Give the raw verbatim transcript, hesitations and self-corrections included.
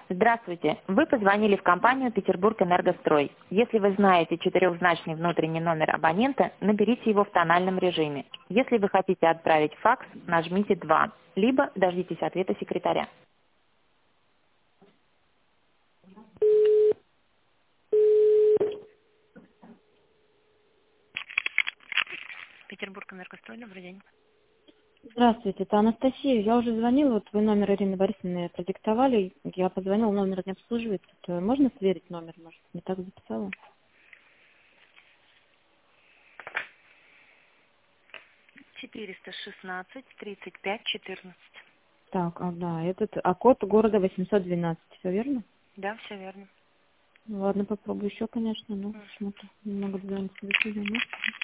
Здравствуйте. Вы позвонили в компанию «Петербург-Энергострой». Если вы знаете четырехзначный внутренний номер абонента, наберите его в тональном режиме. Если вы хотите отправить факс, нажмите два, либо дождитесь ответа секретаря. Петербург-Энергострой, добрый день. Здравствуйте, это Анастасия. Я уже звонила, вот вы номер Ирины Борисовны продиктовали. Я позвонила, номер не обслуживает. Это можно сверить номер, может? Не так записала? четыреста шестнадцать тридцать пять четырнадцать. Так, а, да, этот, а код города восемьсот двенадцать, все верно? Да, все верно. Ну, ладно, попробую еще, конечно, но почему-то не могу дозвониться до свидания.